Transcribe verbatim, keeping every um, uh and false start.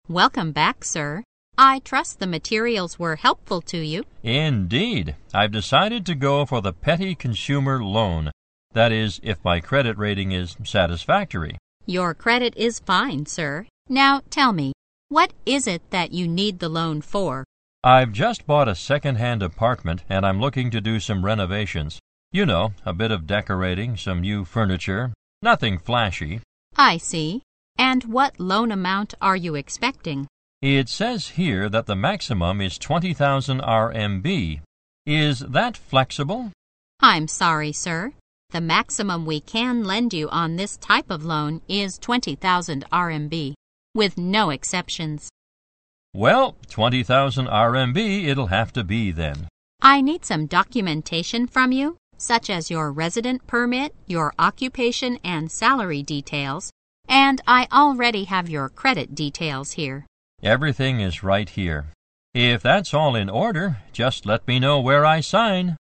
Welcome back, sir. I trust the materials were helpful to you. Indeed. I've decided to go for the petty consumer loan. That is, if my credit rating is satisfactory. Your credit is fine, sir. Now tell me, what is it that you need the loan for? I've just bought a second-hand apartment and I'm looking to do some renovations. You know, a bit of decorating, some new furniture. Nothing flashy. I see. And what loan amount are you expecting? It says here that the maximum is twenty thousand R M B. Is that flexible? I'm sorry, sir. The maximum we can lend you on this type of loan is twenty thousand R M B, with no exceptions. Well, twenty thousand R M B it'll have to be then. I need some documentation from you, such as your resident permit, your occupation and salary details, and I already have your credit details here. Everything is right here. If that's all in order, just let me know where I sign.